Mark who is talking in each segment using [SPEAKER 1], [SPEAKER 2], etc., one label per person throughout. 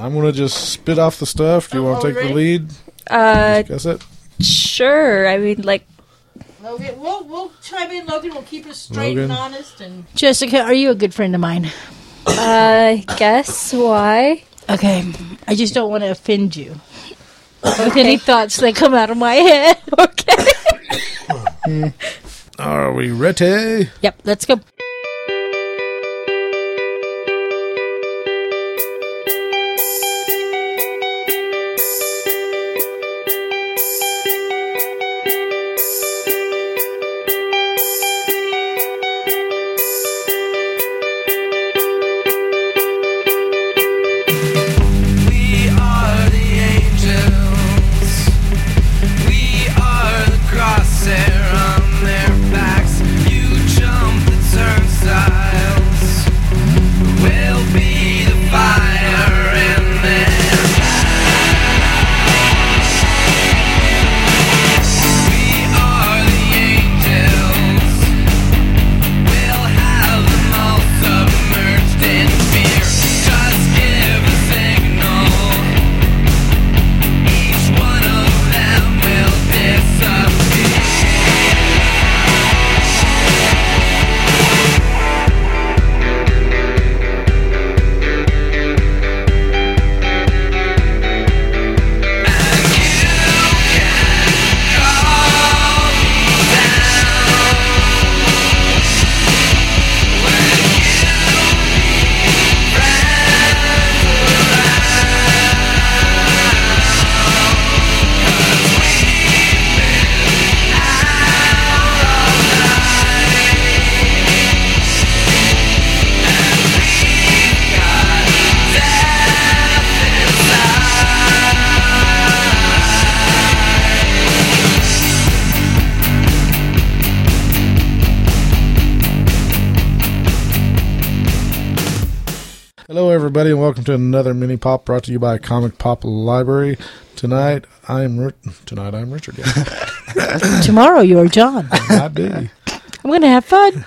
[SPEAKER 1] I'm going to just spit off the stuff. Do you want to take the lead? Discuss it?
[SPEAKER 2] Sure. I mean, like...
[SPEAKER 3] Logan, we'll chime in, Logan. We'll keep it straight and honest. And
[SPEAKER 4] Jessica, are you a good friend of mine?
[SPEAKER 2] Guess why?
[SPEAKER 4] Okay. I just don't want to offend you with any thoughts that come out of my head.
[SPEAKER 2] Okay.
[SPEAKER 1] Are we ready?
[SPEAKER 4] Yep, let's go.
[SPEAKER 1] Hello, everybody, and welcome to another mini pop brought to you by Comic Pop Library. Tonight, I'm Richard. Yeah.
[SPEAKER 4] Tomorrow, you're John.
[SPEAKER 1] Might be.
[SPEAKER 4] I'm going to have fun.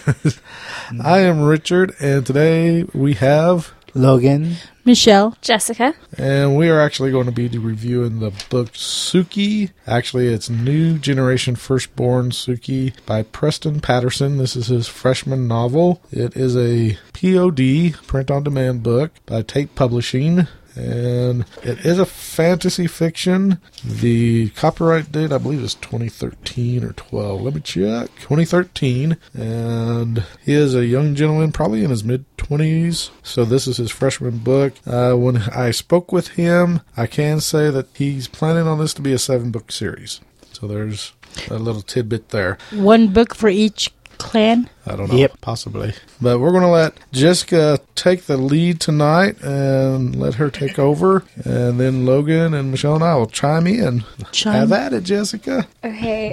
[SPEAKER 1] I am Richard, and today we have
[SPEAKER 5] Logan,
[SPEAKER 4] Michelle,
[SPEAKER 2] Jessica.
[SPEAKER 1] And we are actually going to be reviewing the book Suki. Actually, it's New Generation Firstborn Suki by Preston Patterson. This is his freshman novel. It is a POD, print-on-demand book by Tate Publishing. And it is a fantasy fiction. The copyright date, I believe, is 2013 or 12. Let me check. 2013. And he is a young gentleman, probably in his mid-20s. So this is his freshman book. When I spoke with him, I can say that he's planning on this to be a 7-book series. So there's a little tidbit there.
[SPEAKER 4] One book for each clan?
[SPEAKER 1] I don't know. Yep. Possibly. But we're going to let Jessica take the lead tonight and let her take over. And then Logan and Michelle and I will chime in. Have at it, Jessica.
[SPEAKER 2] Okay,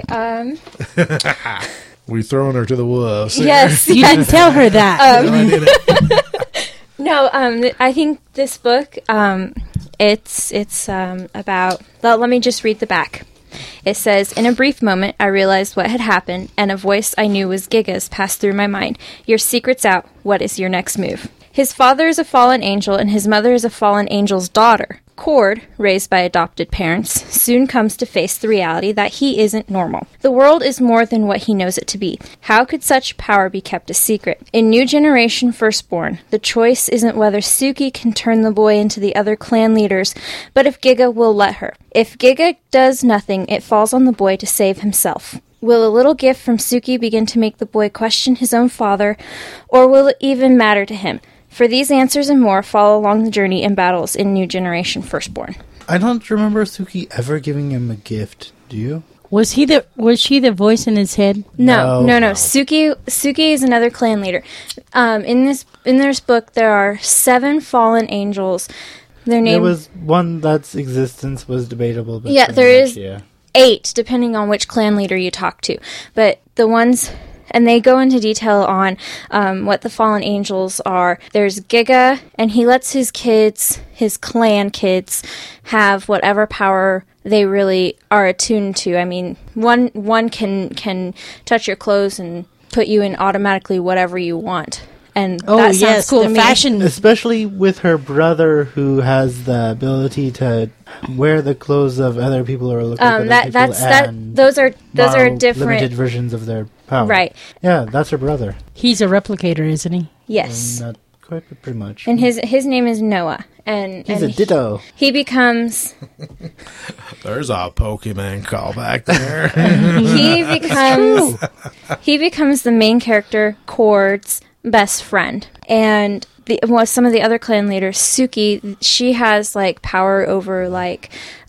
[SPEAKER 1] We throwing her to the wolves.
[SPEAKER 2] Yes.
[SPEAKER 4] You didn't tell her that.
[SPEAKER 1] No, I didn't.
[SPEAKER 2] No, I think this book, it's about... Well, let me just read the back. It says, "In a brief moment, I realized what had happened, and a voice I knew was Giga's passed through my mind. Your secret's out. What is your next move?" His father is a fallen angel, and his mother is a fallen angel's daughter. Cord, raised by adopted parents, soon comes to face the reality that he isn't normal. The world is more than what he knows it to be. How could such power be kept a secret? In New Generation Firstborn, the choice isn't whether Suki can turn the boy into the other clan leaders, but if Giga will let her. If Giga does nothing, it falls on the boy to save himself. Will a little gift from Suki begin to make the boy question his own father, or will it even matter to him? For these answers and more, follow along the journey and battles in New Generation Firstborn.
[SPEAKER 5] I don't remember Suki ever giving him a gift. Do you?
[SPEAKER 4] Was she the voice in his head?
[SPEAKER 2] No. Suki is another clan leader. In this book, there are 7 fallen angels. Their name.
[SPEAKER 5] There was one that's existence was debatable. But
[SPEAKER 2] yeah, there is 8, depending on which clan leader you talk to. But the ones. And they go into detail on what the fallen angels are. There's Giga, and he lets his kids, his clan kids, have whatever power they really are attuned to. I mean, one can touch your clothes and put you in automatically whatever you want. and
[SPEAKER 4] Oh,
[SPEAKER 2] that sounds
[SPEAKER 4] yes,
[SPEAKER 2] cool
[SPEAKER 4] the
[SPEAKER 2] to me.
[SPEAKER 4] fashion.
[SPEAKER 5] Especially with her brother, who has the ability to wear the clothes of other people or look like other people.
[SPEAKER 2] Those are
[SPEAKER 5] borrow
[SPEAKER 2] different.
[SPEAKER 5] limited versions of their power.
[SPEAKER 2] Right.
[SPEAKER 5] Yeah, that's her brother.
[SPEAKER 4] He's a replicator, isn't he?
[SPEAKER 2] Yes.
[SPEAKER 5] Not quite, but pretty much.
[SPEAKER 2] And his name is Noah, and
[SPEAKER 5] He's
[SPEAKER 2] and
[SPEAKER 5] a ditto.
[SPEAKER 2] He becomes
[SPEAKER 1] There's a Pokemon callback there.
[SPEAKER 2] he becomes the main character, Cord's best friend, and some of the other clan leaders, Suki, she has like power over like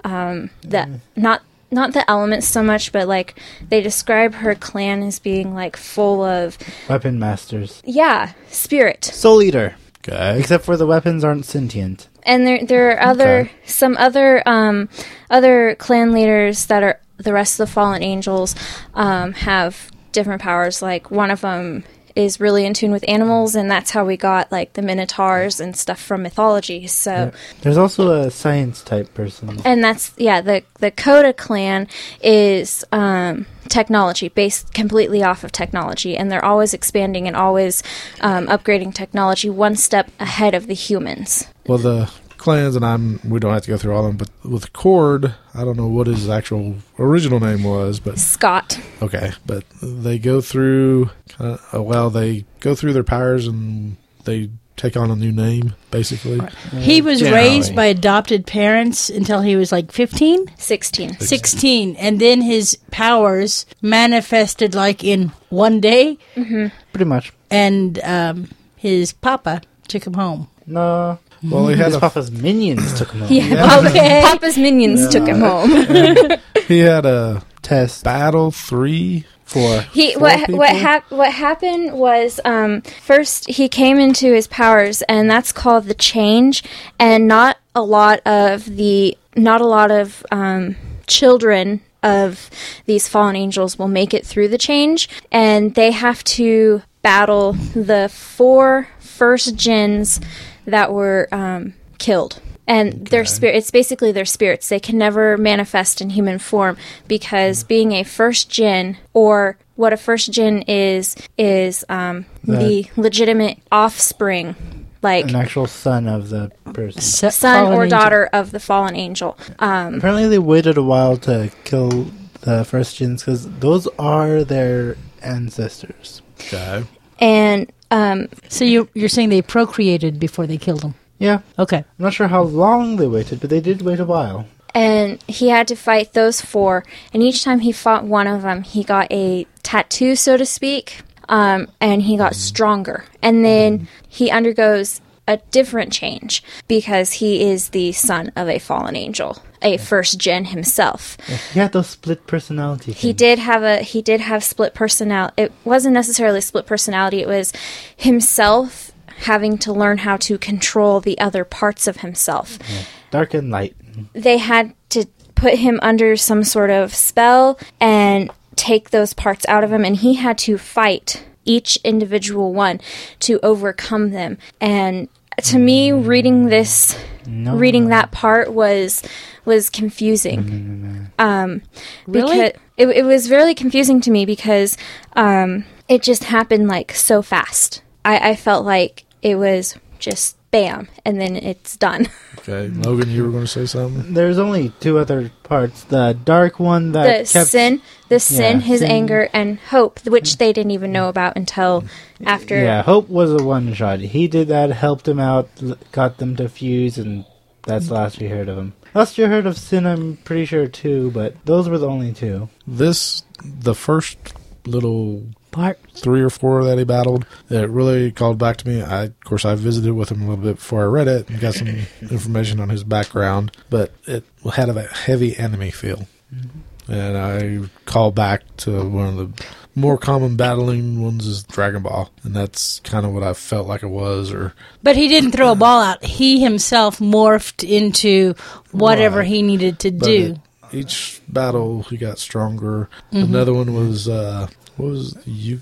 [SPEAKER 2] not the elements so much, but like they describe her clan as being like full of
[SPEAKER 5] Weapon masters.
[SPEAKER 2] spirit.
[SPEAKER 5] Soul Eater.
[SPEAKER 1] Okay.
[SPEAKER 5] Except for the weapons aren't sentient.
[SPEAKER 2] And there are some other clan leaders that are the rest of the fallen angels have different powers. Like one of them is really in tune with animals, and that's how we got like the minotaurs and stuff from mythology. So
[SPEAKER 5] Yeah. There's also a science type person.
[SPEAKER 2] and that's the Coda clan is technology, based completely off of technology, and they're always expanding and always upgrading technology one step ahead of the humans.
[SPEAKER 1] Well, the clans, and we don't have to go through all of them, but with Cord, I don't know what his actual original name was, but
[SPEAKER 2] Scott.
[SPEAKER 1] okay, but they go through, they go through their powers and they take on a new name, basically.
[SPEAKER 4] He was
[SPEAKER 1] Generally.
[SPEAKER 4] raised by adopted parents until he was like 15?
[SPEAKER 2] 16.
[SPEAKER 4] 16. And then his powers manifested like in one day,
[SPEAKER 5] Pretty much.
[SPEAKER 4] and his papa took him home.
[SPEAKER 5] No.
[SPEAKER 1] Well, he had
[SPEAKER 5] His papa's minions took him home.
[SPEAKER 2] Yeah,
[SPEAKER 4] Okay.
[SPEAKER 2] Papa's minions took him home.
[SPEAKER 1] he had a
[SPEAKER 5] Test
[SPEAKER 1] battle 4.
[SPEAKER 2] What happened was first he came into his powers, and that's called the change, and not a lot of children of these fallen angels will make it through the change, and they have to battle the 4 first jinns that were killed. And their spirit, it's basically their spirits. They can never manifest in human form because being a first jinn, or what a first jinn is the legitimate offspring, like
[SPEAKER 5] an actual son of the person.
[SPEAKER 2] son
[SPEAKER 4] Fallen
[SPEAKER 2] or
[SPEAKER 4] angel.
[SPEAKER 2] daughter of the fallen angel.
[SPEAKER 5] Apparently they waited a while to kill the first gens because those are their ancestors.
[SPEAKER 1] Okay.
[SPEAKER 2] And
[SPEAKER 4] So you're saying they procreated before they killed him?
[SPEAKER 5] Yeah.
[SPEAKER 4] Okay.
[SPEAKER 5] I'm not sure how long they waited, but they did wait a while.
[SPEAKER 2] and he had to fight those 4, and each time he fought one of them, he got a tattoo, so to speak, and he got stronger. And then he undergoes a different change because he is the son of a fallen angel, a first gen himself.
[SPEAKER 5] He had those split personality things.
[SPEAKER 2] He did have split personality. It wasn't necessarily split personality. It was himself having to learn how to control the other parts of himself.
[SPEAKER 5] Yeah. Dark and light.
[SPEAKER 2] They had to put him under some sort of spell and take those parts out of him, and he had to fight each individual one to overcome them. And to me, reading that part was confusing.
[SPEAKER 4] Really?
[SPEAKER 2] Because it was really confusing to me because it just happened like so fast. I felt like it was just bam, and then it's done.
[SPEAKER 1] Okay, Logan, you were going to say something?
[SPEAKER 5] There's only 2 other parts. The dark one that
[SPEAKER 2] The
[SPEAKER 5] kept...
[SPEAKER 2] sin, his
[SPEAKER 5] sin.
[SPEAKER 2] anger, and hope, which they didn't even know about until after.
[SPEAKER 5] Yeah, Hope was a one-shot. He did that, helped him out, got them to fuse, and that's the last we heard of him. Last you heard of Sin, I'm pretty sure, too, but those were the only 2.
[SPEAKER 1] The first little
[SPEAKER 4] Part
[SPEAKER 1] 3 or 4 that he battled, it really called back to me. I visited with him a little bit before I read it and got some information on his background, but it had a heavy enemy feel. Mm-hmm. And I call back to one of the more common battling ones is Dragon Ball, and that's kind of what I felt like it was.
[SPEAKER 4] But he didn't throw a ball out. He himself morphed into whatever
[SPEAKER 1] Right.
[SPEAKER 4] he needed to
[SPEAKER 1] But
[SPEAKER 4] do.
[SPEAKER 1] each battle, he got stronger. Another one was, what was Yu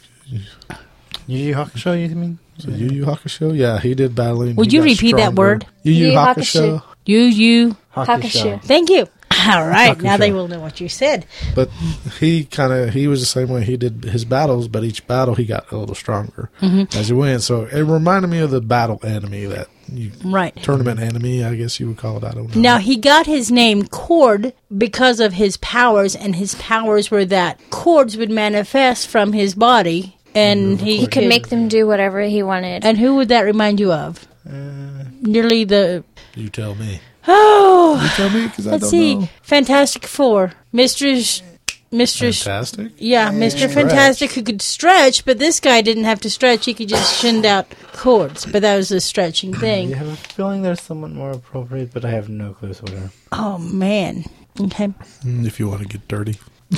[SPEAKER 5] Yu Hakusho, you mean?
[SPEAKER 1] Yu Hakusho? Yeah, he did battling.
[SPEAKER 4] Would
[SPEAKER 1] He
[SPEAKER 4] you
[SPEAKER 1] got
[SPEAKER 4] repeat that
[SPEAKER 1] stronger.
[SPEAKER 4] word?
[SPEAKER 1] Yu
[SPEAKER 2] Yu
[SPEAKER 1] Hakusho.
[SPEAKER 4] You.
[SPEAKER 2] Hakusho.
[SPEAKER 4] Thank you. All right, now
[SPEAKER 1] Hakusho.
[SPEAKER 4] they will know what you said.
[SPEAKER 1] But he was the same way. He did his battles, but each battle he got a little stronger as he went. So it reminded me of the battle enemy, that
[SPEAKER 4] Right.
[SPEAKER 1] tournament enemy, I guess you would call it. I don't know.
[SPEAKER 4] Now, he got his name Cord because of his powers, and his powers were that cords would manifest from his body, and
[SPEAKER 2] He could make them do whatever he wanted.
[SPEAKER 4] And who would that remind you of? Nearly the...
[SPEAKER 1] You tell me.
[SPEAKER 4] Oh!
[SPEAKER 1] You tell me, because I
[SPEAKER 4] Let's
[SPEAKER 1] don't
[SPEAKER 4] see.
[SPEAKER 1] know.
[SPEAKER 4] Fantastic Four. Mistress...
[SPEAKER 1] Fantastic?
[SPEAKER 4] Yeah, Mr. Fantastic, who could stretch, but this guy didn't have to stretch. He could just send out cords, but that was a stretching
[SPEAKER 5] I
[SPEAKER 4] thing.
[SPEAKER 5] have a feeling there's someone more appropriate, but I have no clue what are.
[SPEAKER 4] Oh, man. Okay.
[SPEAKER 1] If you want to get dirty.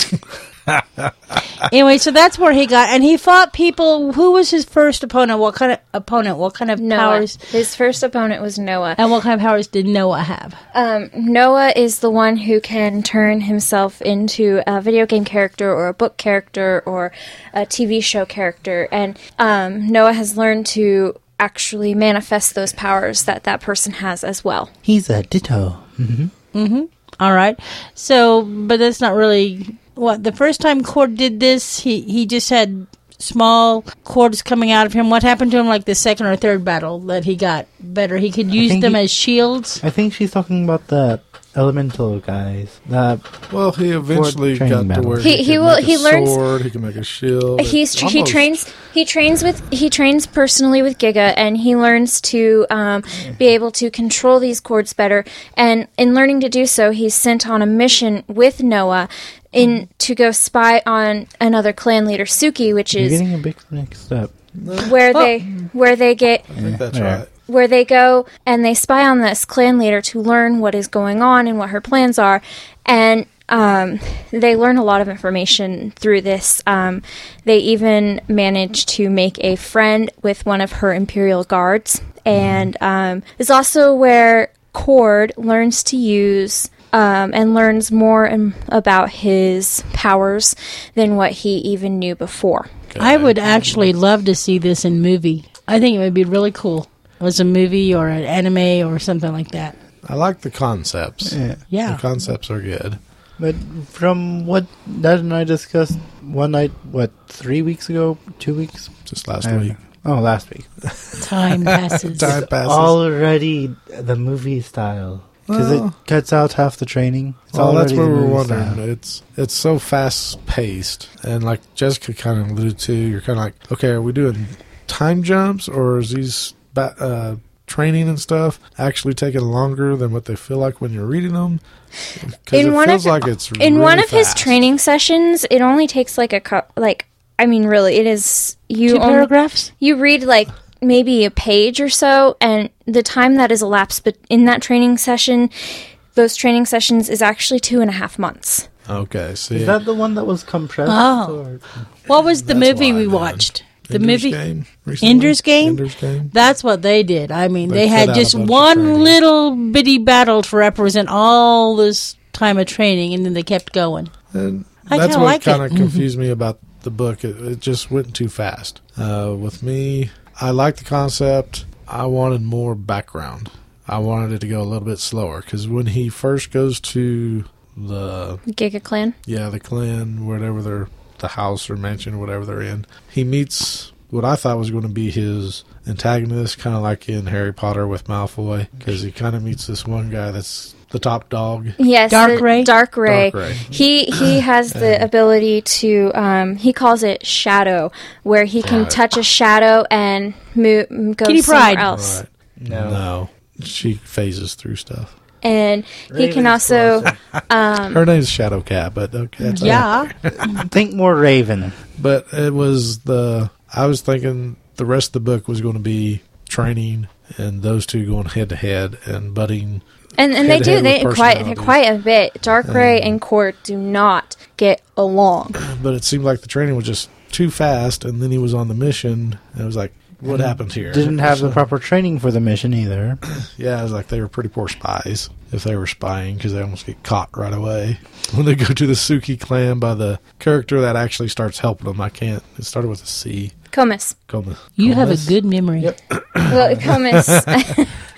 [SPEAKER 4] Anyway, so that's where he got, and he fought people. Who was his first opponent? What kind of opponent? What kind of
[SPEAKER 2] Noah.
[SPEAKER 4] powers?
[SPEAKER 2] His first opponent was Noah.
[SPEAKER 4] And what kind of powers did Noah have?
[SPEAKER 2] Noah is the one who can turn himself into a video game character or a book character or a TV show character. And Noah has learned to actually manifest those powers that person has as well.
[SPEAKER 5] He's a ditto.
[SPEAKER 4] All right. So, but that's not really what the first time Cord did this. He just had small cords coming out of him. What happened to him, like the second or third battle that he got better? He could use them as shields.
[SPEAKER 5] I think she's talking about the elemental guys.
[SPEAKER 1] Well, he eventually
[SPEAKER 5] training
[SPEAKER 1] got to
[SPEAKER 5] battle.
[SPEAKER 1] where
[SPEAKER 2] He
[SPEAKER 1] he
[SPEAKER 2] learns-
[SPEAKER 1] sword, he can make a shield.
[SPEAKER 2] He trains personally with Giga, and he learns to be able to control these cords better. And in learning to do so, he's sent on a mission with Noah to go spy on another clan leader, Suki, which
[SPEAKER 5] You're
[SPEAKER 2] is
[SPEAKER 5] getting a big mixed up.
[SPEAKER 2] where they get
[SPEAKER 1] I think that's
[SPEAKER 5] Yeah.
[SPEAKER 1] right.
[SPEAKER 2] where they go and they spy on this clan leader to learn what is going on and what her plans are. And they learn a lot of information through this. They even manage to make a friend with one of her Imperial guards. And it's also where Cord learns to use and learns more about his powers than what he even knew before.
[SPEAKER 4] I would actually love to see this in movie. I think it would be really cool. It was a movie or an anime or something like that.
[SPEAKER 1] I like the concepts.
[SPEAKER 4] Yeah.
[SPEAKER 1] The concepts are good.
[SPEAKER 5] But from what Dad and I discussed one night, 3 weeks ago? 2 weeks?
[SPEAKER 1] Just last
[SPEAKER 5] I don't
[SPEAKER 1] week.
[SPEAKER 5] know. Oh, last week.
[SPEAKER 4] Time passes.
[SPEAKER 1] Time passes.
[SPEAKER 5] Already the movie style. Because
[SPEAKER 1] Well-
[SPEAKER 5] it cuts out half the training. It's
[SPEAKER 1] Well, that's
[SPEAKER 5] already
[SPEAKER 1] what
[SPEAKER 5] the
[SPEAKER 1] we were
[SPEAKER 5] movie
[SPEAKER 1] wondering.
[SPEAKER 5] style.
[SPEAKER 1] It's so fast paced, and like Jessica kind of alluded to, you're kind of like, okay, are we doing time jumps, or is these training and stuff actually taking longer than what they feel like when you're reading them? Because it feels like it's
[SPEAKER 2] in
[SPEAKER 1] really
[SPEAKER 2] one of his
[SPEAKER 1] fast.
[SPEAKER 2] training sessions, it only takes like really, it is you
[SPEAKER 4] Two paragraphs?
[SPEAKER 2] You read like maybe a page or so, and the time that is elapsed but in that training session, those training sessions is actually 2.5 months.
[SPEAKER 1] Okay, see,
[SPEAKER 5] Is that the one that was compressed?
[SPEAKER 4] Oh.
[SPEAKER 5] Or-
[SPEAKER 4] What was the
[SPEAKER 1] That's
[SPEAKER 4] movie
[SPEAKER 1] why,
[SPEAKER 4] we
[SPEAKER 1] man.
[SPEAKER 4] watched? The
[SPEAKER 1] Ender's
[SPEAKER 4] movie
[SPEAKER 1] Game recently?
[SPEAKER 4] Ender's Game?
[SPEAKER 1] Ender's Game.
[SPEAKER 4] That's what they did. I mean,
[SPEAKER 1] They
[SPEAKER 4] they
[SPEAKER 1] cut
[SPEAKER 4] had
[SPEAKER 1] out
[SPEAKER 4] just
[SPEAKER 1] a bunch of
[SPEAKER 4] one
[SPEAKER 1] training.
[SPEAKER 4] little bitty battle to represent all this time of training, and then they kept going.
[SPEAKER 1] And
[SPEAKER 4] I
[SPEAKER 1] that's
[SPEAKER 4] kinda
[SPEAKER 1] what
[SPEAKER 4] like
[SPEAKER 1] kind
[SPEAKER 4] it.
[SPEAKER 1] of confused me about the book. It just went too fast. With me, I like the concept. I wanted more background. I wanted it to go a little bit slower, because when he first goes to the
[SPEAKER 2] Giga Clan.
[SPEAKER 1] the clan, whatever the house or mansion, whatever they're in, he meets what I thought was going to be his antagonist, kind of like in Harry Potter with Malfoy, because he kind of meets this one guy that's the top dog.
[SPEAKER 2] Yes,
[SPEAKER 4] Dark Ray?
[SPEAKER 2] Dark Ray.
[SPEAKER 1] Dark Ray.
[SPEAKER 2] He has the ability to. He calls it shadow, where he can
[SPEAKER 1] Right.
[SPEAKER 2] touch a shadow and go
[SPEAKER 4] Kitty
[SPEAKER 2] somewhere
[SPEAKER 4] Pryde.
[SPEAKER 2] else.
[SPEAKER 1] Right.
[SPEAKER 5] No.
[SPEAKER 1] She phases through stuff.
[SPEAKER 2] And he can
[SPEAKER 5] Raven's
[SPEAKER 2] also.
[SPEAKER 5] closer.
[SPEAKER 1] Her name's Shadow Cat, but okay. That's all right.
[SPEAKER 4] Yeah.
[SPEAKER 5] Think more Raven.
[SPEAKER 1] But it was I was thinking the rest of the book was going to be training and those two going head to head and butting.
[SPEAKER 2] And they do.
[SPEAKER 1] head-to-head with
[SPEAKER 2] Quite
[SPEAKER 1] personalities.
[SPEAKER 2] a bit. Dark Ray and Cord do not get along.
[SPEAKER 1] But it seemed like the training was just too fast, and then he was on the mission, and it was like, what happened here?
[SPEAKER 5] Didn't have the proper training for the mission either.
[SPEAKER 1] Yeah, it was like they were pretty poor spies if they were spying, because they almost get caught right away when they go to the Suki clan by the character that actually starts helping them. It started with a C.
[SPEAKER 2] Comus.
[SPEAKER 1] Comus.
[SPEAKER 4] You have a
[SPEAKER 1] Comus?
[SPEAKER 4] good memory.
[SPEAKER 1] Yep.
[SPEAKER 2] Well, Comus.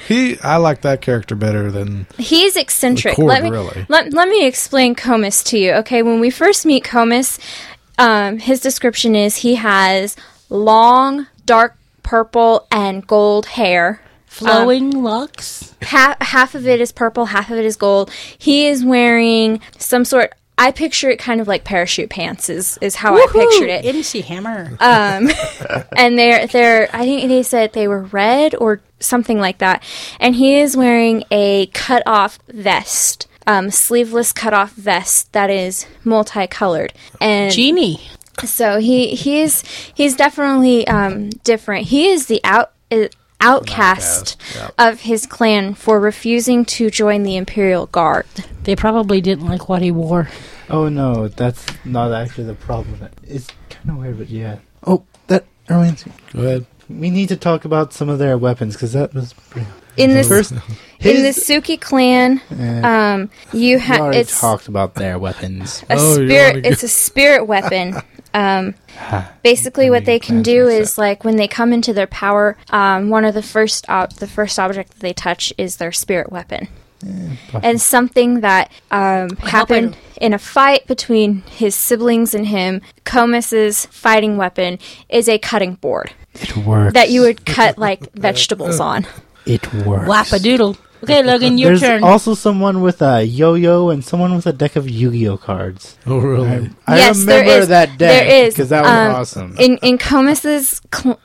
[SPEAKER 1] I like that character better than
[SPEAKER 2] He's eccentric.
[SPEAKER 1] Cord,
[SPEAKER 2] let me
[SPEAKER 1] really.
[SPEAKER 2] let me explain Comus to you. Okay, when we first meet Comus, his description is he has long, dark purple and gold hair.
[SPEAKER 4] Flowing locks.
[SPEAKER 2] Half of it is purple, half of it is gold. He is wearing some sort. I picture it kind of like parachute pants. Is how I pictured it.
[SPEAKER 4] MC Hammer.
[SPEAKER 2] And they're I think they said they were red or something like that. And he is wearing a cut-off vest, sleeveless cut-off vest that is multicolored. And
[SPEAKER 4] Genie.
[SPEAKER 2] so he's definitely different. He is the outcast
[SPEAKER 1] Yep.
[SPEAKER 2] of his clan for refusing to join the Imperial Guard.
[SPEAKER 4] They probably didn't like what he wore.
[SPEAKER 5] Oh no, that's not actually the problem. It's kind of weird, but yeah.
[SPEAKER 1] Go ahead.
[SPEAKER 5] We need to talk about some of their weapons because that was pretty.
[SPEAKER 2] In this
[SPEAKER 5] First,
[SPEAKER 2] in the Suki clan, you have
[SPEAKER 5] already
[SPEAKER 2] it's
[SPEAKER 5] talked about their weapons.
[SPEAKER 2] a
[SPEAKER 1] Oh, you
[SPEAKER 2] spirit.
[SPEAKER 1] wanna
[SPEAKER 2] It's a spirit weapon. Basically, what they can do is like when they come into their power, one of the first object that they touch is their spirit weapon. And something that happened in a fight between his siblings and him, Comus's fighting weapon is a cutting board
[SPEAKER 5] It works.
[SPEAKER 2] that you would cut like vegetables on.
[SPEAKER 5] It works.
[SPEAKER 4] Whap-a-doodle. Okay, Logan, your
[SPEAKER 5] There's
[SPEAKER 4] turn.
[SPEAKER 5] also someone with a yo-yo and someone with a deck of Yu-Gi-Oh cards.
[SPEAKER 1] Oh, really?
[SPEAKER 5] I
[SPEAKER 2] Yes, there
[SPEAKER 5] remember
[SPEAKER 2] is.
[SPEAKER 5] that deck
[SPEAKER 2] There is.
[SPEAKER 5] because that was awesome.
[SPEAKER 2] In Comus's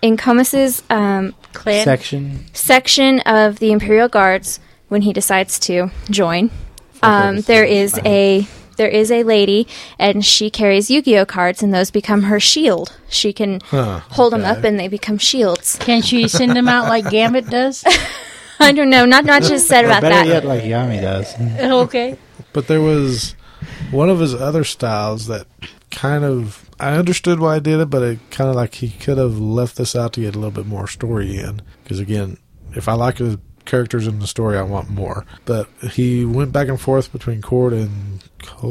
[SPEAKER 4] Clan.
[SPEAKER 5] Section.
[SPEAKER 2] section of the Imperial Guards, when he decides to join, there is a lady, and she carries Yu-Gi-Oh cards, and those become her shield. She can hold them up, and they become shields.
[SPEAKER 4] Can she send them out like Gambit does?
[SPEAKER 2] I don't know. Not just said about
[SPEAKER 5] Better
[SPEAKER 2] that.
[SPEAKER 5] yet, like Yami does.
[SPEAKER 4] Okay.
[SPEAKER 1] But there was one of his other styles that kind of, I understood why he did it, but it kind of like he could have left this out to get a little bit more story in. Because again, if I like the characters in the story, I want more. But he went back and forth between Cord and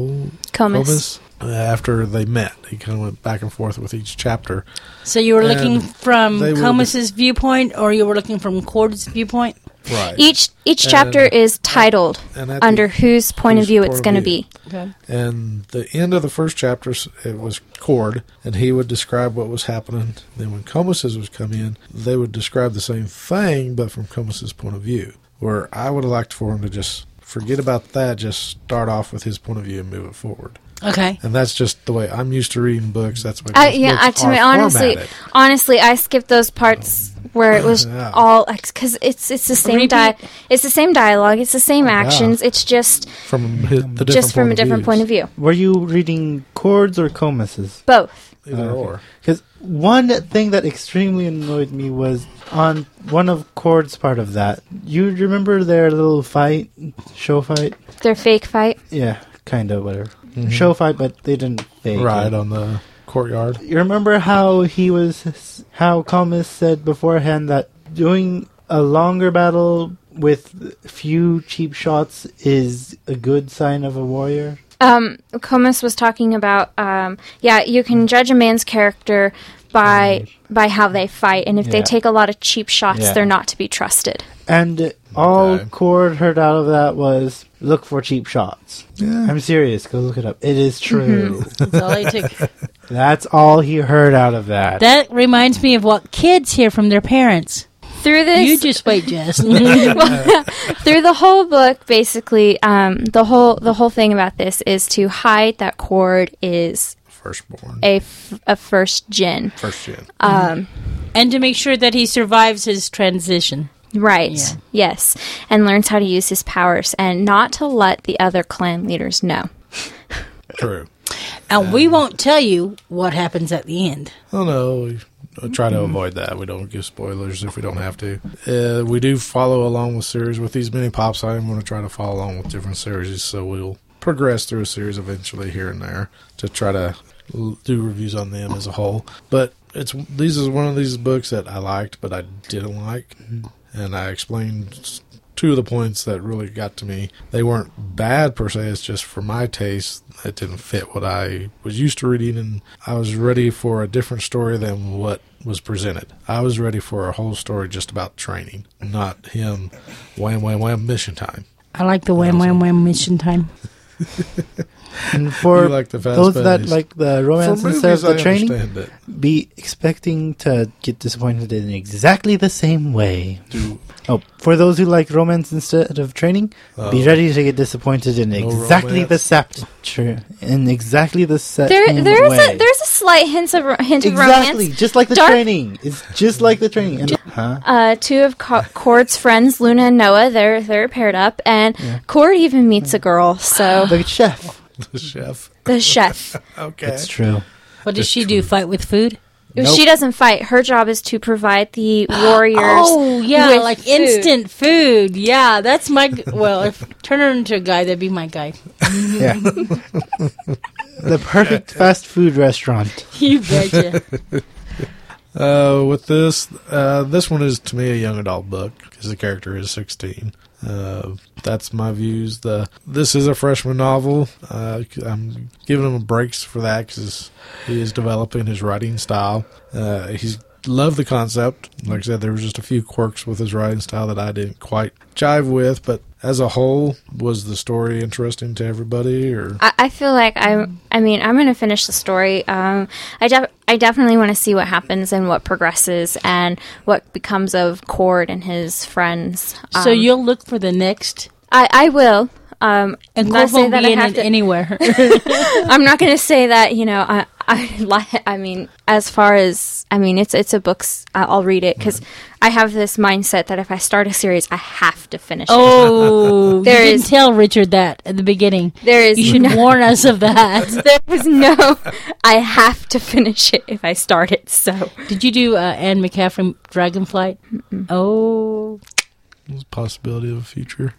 [SPEAKER 2] Comus.
[SPEAKER 1] After they met. He kind of went back and forth with each chapter.
[SPEAKER 4] So you were looking
[SPEAKER 1] And
[SPEAKER 4] from
[SPEAKER 1] they were-
[SPEAKER 4] Comus's viewpoint, or you were looking from Cord's viewpoint?
[SPEAKER 1] Right.
[SPEAKER 2] Each chapter is titled
[SPEAKER 1] and at the-
[SPEAKER 2] under whose point of
[SPEAKER 1] whose
[SPEAKER 2] view
[SPEAKER 1] point
[SPEAKER 2] it's
[SPEAKER 1] of
[SPEAKER 2] going to
[SPEAKER 1] view.
[SPEAKER 2] be.
[SPEAKER 4] Okay.
[SPEAKER 1] And the end of the first chapter, it was Cord, and he would describe what was happening. Then when Comus's was come in, they would describe the same thing, but from Comus's point of view. Where I would have liked for him to just forget about that, just start off with his point of view and move it forward.
[SPEAKER 4] Okay.
[SPEAKER 1] And that's just the way I'm used to reading books. That's the way most books are formatted.
[SPEAKER 2] Honestly, I skipped those parts where it was
[SPEAKER 1] Yeah.
[SPEAKER 2] all because it's the same
[SPEAKER 4] Repeat.
[SPEAKER 2] it's the same dialogue, it's the same actions. It's just
[SPEAKER 1] From the different
[SPEAKER 2] just from a different
[SPEAKER 1] views.
[SPEAKER 2] point of view.
[SPEAKER 5] Were you reading Cord's or Comus's?
[SPEAKER 2] Both.
[SPEAKER 1] Either or.
[SPEAKER 5] Because one thing that extremely annoyed me was on one of Cord's part of that. You remember their little fight, show fight?
[SPEAKER 2] Their fake fight.
[SPEAKER 5] Yeah, kind of, whatever. Show fight, but they didn't fake
[SPEAKER 1] Right,
[SPEAKER 5] it.
[SPEAKER 1] on the courtyard.
[SPEAKER 5] You remember how how Comus said beforehand that doing a longer battle with few cheap shots is a good sign of a warrior?
[SPEAKER 2] Comus was talking about you can judge a man's character by how they fight, and if they
[SPEAKER 5] Yeah.
[SPEAKER 2] take a lot of cheap shots,
[SPEAKER 5] Yeah.
[SPEAKER 2] they're not to be trusted.
[SPEAKER 5] And all
[SPEAKER 1] Okay.
[SPEAKER 5] Cord heard out of that was look for cheap shots.
[SPEAKER 1] Yeah.
[SPEAKER 5] I'm serious. Go look it up. It is true.
[SPEAKER 4] That's all I took.
[SPEAKER 5] That's all he heard out of that.
[SPEAKER 4] That reminds me of what kids hear from their parents.
[SPEAKER 2] Through this,
[SPEAKER 4] You just wait, Jess.
[SPEAKER 2] through the whole book, basically, the whole thing about this is to hide that Cord is
[SPEAKER 1] Firstborn.
[SPEAKER 2] a first gen.
[SPEAKER 1] First gen.
[SPEAKER 4] And to make sure that he survives his transition.
[SPEAKER 2] Right.
[SPEAKER 4] Yeah.
[SPEAKER 2] Yes. And learns how to use his powers and not to let the other clan leaders know.
[SPEAKER 1] True.
[SPEAKER 4] And we won't tell you what happens at the end.
[SPEAKER 1] Oh no, we try to avoid that. We don't give spoilers if we don't have to. We do follow along with series. With these mini pops, I am going to try to follow along with different series, so we'll progress through a series eventually here and there to try to do reviews on them as a whole. But these is one of these books that I liked, but I didn't like, and I explained two of the points that really got to me. They weren't bad per se, it's just for my taste, it didn't fit what I was used to reading, and I was ready for a different story than what was presented. I was ready for a whole story just about training, not him wham, wham, wham, mission time.
[SPEAKER 4] I like the wham, wham, wham mission time.
[SPEAKER 5] And for
[SPEAKER 1] You like the fast
[SPEAKER 5] those that
[SPEAKER 1] pace.
[SPEAKER 5] like the romance
[SPEAKER 1] For
[SPEAKER 5] instead of
[SPEAKER 1] movies,
[SPEAKER 5] the
[SPEAKER 1] I
[SPEAKER 5] training,
[SPEAKER 1] understand it.
[SPEAKER 5] be expecting to get disappointed in exactly the same way. For those who like romance instead of training, be ready to get disappointed in
[SPEAKER 1] No
[SPEAKER 5] exactly the same
[SPEAKER 2] There's
[SPEAKER 5] way.
[SPEAKER 2] there's a slight hint of
[SPEAKER 5] Exactly,
[SPEAKER 2] romance.
[SPEAKER 5] just like the
[SPEAKER 2] Dark-
[SPEAKER 5] training. It's just like the training. And,
[SPEAKER 2] Two of Cord's friends, Luna and Noah, they're paired up, and Cord even meets a girl. So
[SPEAKER 5] Like a chef.
[SPEAKER 1] The chef.
[SPEAKER 2] the chef,
[SPEAKER 1] Okay.
[SPEAKER 5] It's true.
[SPEAKER 4] What does she do? Fight with food?
[SPEAKER 5] Nope.
[SPEAKER 2] she doesn't fight. Her job is to provide the warriors.
[SPEAKER 4] Oh, yeah,
[SPEAKER 2] with
[SPEAKER 4] like
[SPEAKER 2] food.
[SPEAKER 4] instant food. Yeah, that's my... Well, if turn her into a guy, that'd be my guy.
[SPEAKER 5] Yeah. The perfect fast food restaurant.
[SPEAKER 4] You betcha.
[SPEAKER 1] With this one is to me a young adult book because the character is 16. That's my views. This is a freshman novel. I'm giving him breaks for that because he is developing his writing style. He's loved the concept. Like I said, there was just a few quirks with his writing style that I didn't quite jive with, but as a whole, was the story interesting to everybody? Or
[SPEAKER 2] I feel like I'm going to finish the story. I definitely want to see what happens and what progresses and what becomes of Cord and his friends.
[SPEAKER 4] So you'll look for the next...
[SPEAKER 2] I will.
[SPEAKER 4] And
[SPEAKER 2] not
[SPEAKER 4] Cord
[SPEAKER 2] say
[SPEAKER 4] won't
[SPEAKER 2] that
[SPEAKER 4] be
[SPEAKER 2] I
[SPEAKER 4] in
[SPEAKER 2] have
[SPEAKER 4] it
[SPEAKER 2] to-
[SPEAKER 4] anywhere.
[SPEAKER 2] I'm not going to say that, I mean, as far as, it's a book, I'll read it because I have this mindset that if I start a series, I have to finish it.
[SPEAKER 4] Oh, you
[SPEAKER 2] There
[SPEAKER 4] didn't
[SPEAKER 2] is-
[SPEAKER 4] tell Richard that at the beginning.
[SPEAKER 2] There is
[SPEAKER 4] You should warn us of that.
[SPEAKER 2] there is no, I have to finish it if I start it, so.
[SPEAKER 4] Did you do Anne McCaffrey Dragonflight? Oh.
[SPEAKER 1] there's a possibility of a future.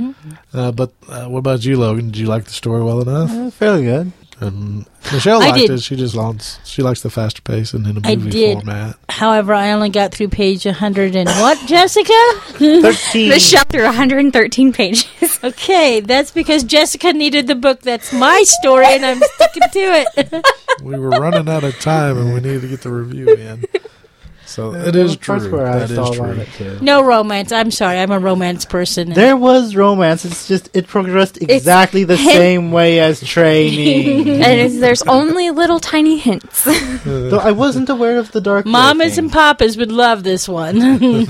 [SPEAKER 1] But what about you, Logan? Did you like the story well enough?
[SPEAKER 5] Fairly good.
[SPEAKER 1] And Michelle
[SPEAKER 4] I
[SPEAKER 1] liked
[SPEAKER 4] did.
[SPEAKER 1] it. She likes the faster pace and in a
[SPEAKER 4] I
[SPEAKER 1] movie
[SPEAKER 4] did.
[SPEAKER 1] format.
[SPEAKER 4] However, I only got through page 100 and what, Jessica?
[SPEAKER 5] 13.
[SPEAKER 2] Michelle through 113 pages.
[SPEAKER 4] Okay, that's because Jessica needed the book. That's my story, and I'm sticking to it.
[SPEAKER 1] We were running out of time and we needed to get the review in. So it is true.
[SPEAKER 5] Parts where I
[SPEAKER 1] That is
[SPEAKER 5] saw
[SPEAKER 1] true.
[SPEAKER 5] about it too.
[SPEAKER 4] No romance. I'm sorry. I'm a romance person.
[SPEAKER 5] There was romance. It's just it progressed exactly the same way as training.
[SPEAKER 2] And there's only little tiny hints.
[SPEAKER 5] Though I wasn't aware of the dark.
[SPEAKER 4] Mamas
[SPEAKER 5] thing.
[SPEAKER 4] and papas would love this one.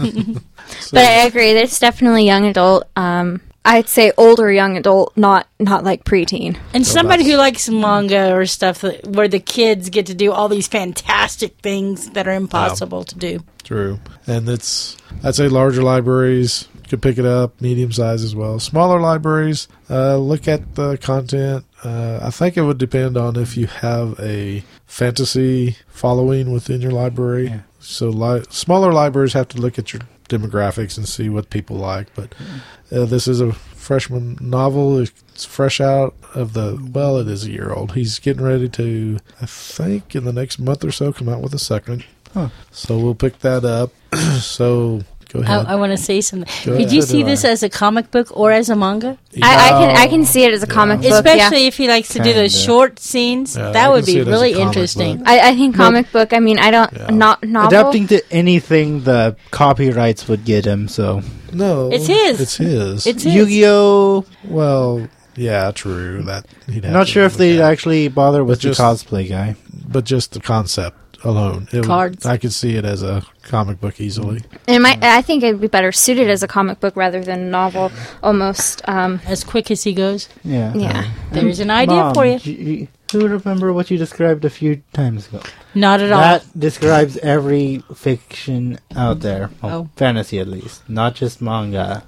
[SPEAKER 1] So,
[SPEAKER 2] But I agree, it's definitely young adult. I'd say older young adult, not like preteen.
[SPEAKER 4] And
[SPEAKER 1] So
[SPEAKER 4] somebody
[SPEAKER 1] that's-
[SPEAKER 4] who likes manga or stuff where the kids get to do all these fantastic things that are impossible to do.
[SPEAKER 1] true. And I'd say larger libraries could pick it up, medium size as well. Smaller libraries, look at the content. I think it would depend on if you have a fantasy following within your library.
[SPEAKER 5] Yeah.
[SPEAKER 1] So smaller libraries have to look at your demographics and see what people like. But this is a freshman novel. It's fresh out of it is a year old. He's getting ready to, I think, in the next month or so, come out with a second.
[SPEAKER 5] Huh.
[SPEAKER 1] So we'll pick that up. So go ahead.
[SPEAKER 4] I want to say something.
[SPEAKER 1] Go
[SPEAKER 4] Did you
[SPEAKER 1] ahead.
[SPEAKER 4] see this as a comic book or as a manga?
[SPEAKER 2] I can see it as a comic book.
[SPEAKER 4] Especially if he likes to do those
[SPEAKER 5] Kinda.
[SPEAKER 4] short scenes.
[SPEAKER 1] Yeah, I
[SPEAKER 4] that
[SPEAKER 1] can
[SPEAKER 4] would
[SPEAKER 1] see
[SPEAKER 4] be
[SPEAKER 1] it as a
[SPEAKER 4] really
[SPEAKER 1] comic
[SPEAKER 4] interesting.
[SPEAKER 1] book.
[SPEAKER 2] I think comic book. I mean, I don't
[SPEAKER 1] Yeah.
[SPEAKER 2] not novel.
[SPEAKER 5] Adapting to anything the copyrights would get him. So
[SPEAKER 1] No,
[SPEAKER 4] It's his.
[SPEAKER 1] It's his.
[SPEAKER 4] It's his.
[SPEAKER 5] Yu-Gi-Oh.
[SPEAKER 1] Well, yeah, true. That he'd have
[SPEAKER 5] Not
[SPEAKER 1] to
[SPEAKER 5] sure if
[SPEAKER 1] look
[SPEAKER 5] they'd
[SPEAKER 1] at.
[SPEAKER 5] actually bother with the
[SPEAKER 1] just-
[SPEAKER 5] cosplay guy.
[SPEAKER 1] but just the concept alone,
[SPEAKER 4] Cards.
[SPEAKER 1] I could see it as a comic book easily.
[SPEAKER 2] I think it'd be better suited as a comic book rather than a novel. Almost.
[SPEAKER 4] As quick as he goes.
[SPEAKER 5] Yeah.
[SPEAKER 2] Yeah.
[SPEAKER 4] There's an idea
[SPEAKER 5] Mom,
[SPEAKER 4] for you.
[SPEAKER 5] Who remember what you described a few times ago?
[SPEAKER 4] Not at all.
[SPEAKER 5] That describes every fiction out there. Well,
[SPEAKER 4] Oh.
[SPEAKER 5] fantasy at least, not just manga.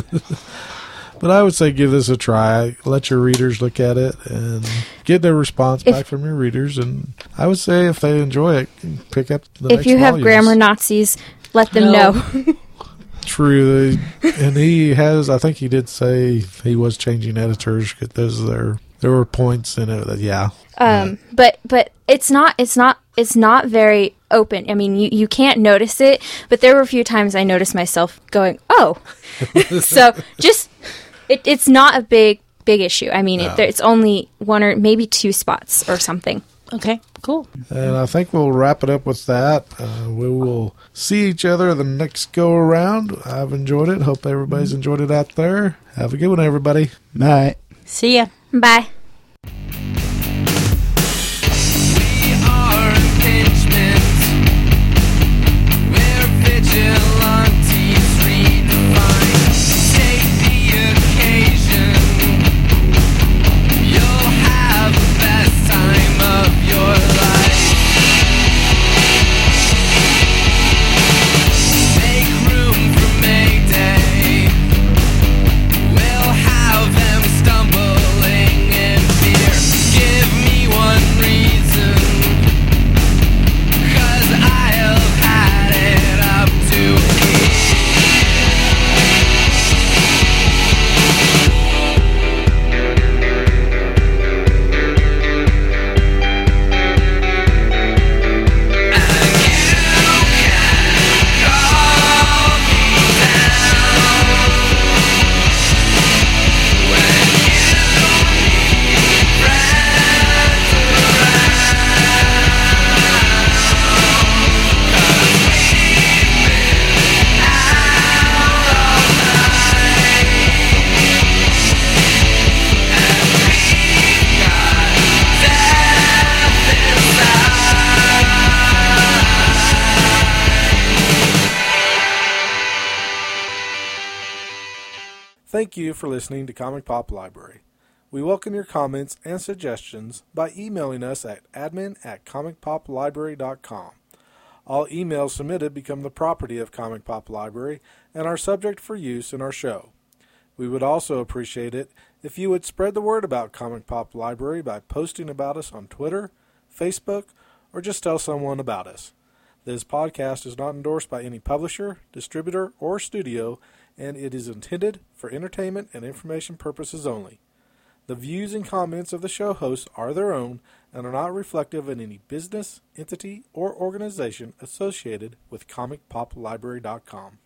[SPEAKER 1] But I would say give this a try. Let your readers look at it and get their response back from your readers. And I would say if they enjoy it, pick up the next
[SPEAKER 2] If you have
[SPEAKER 1] volumes.
[SPEAKER 2] grammar Nazis, let them
[SPEAKER 4] No.
[SPEAKER 2] know.
[SPEAKER 1] True. And he has, I think he did say he was changing editors. There were points in it that, yeah.
[SPEAKER 2] But it's not very open. I mean, you can't notice it, but there were a few times I noticed myself going, oh. So just, it's not a big issue. I mean, it's only one or maybe two spots or something.
[SPEAKER 4] Okay, cool.
[SPEAKER 1] And I think we'll wrap it up with that. We will see each other the next go around. I've enjoyed it. Hope everybody's enjoyed it out there. Have a good one, everybody.
[SPEAKER 5] Bye.
[SPEAKER 4] See ya.
[SPEAKER 2] Bye.
[SPEAKER 6] We are impingement. We're vigilantes redefined. Take the occasion. You'll have the best time of your life. Make room for Mayday. We'll have them stumbling in fear. Give me one reason, 'cause I've had it up to here.
[SPEAKER 1] Thank you for listening to Comic Pop Library. We welcome your comments and suggestions by emailing us at admin@comicpoplibrary.com. All emails submitted become the property of Comic Pop Library and are subject for use in our show. We would also appreciate it if you would spread the word about Comic Pop Library by posting about us on Twitter, Facebook, or just tell someone about us. This podcast is not endorsed by any publisher, distributor, or studio, and it is intended for entertainment and information purposes only. The views and comments of the show hosts are their own and are not reflective of any business, entity, or organization associated with ComicPopLibrary.com.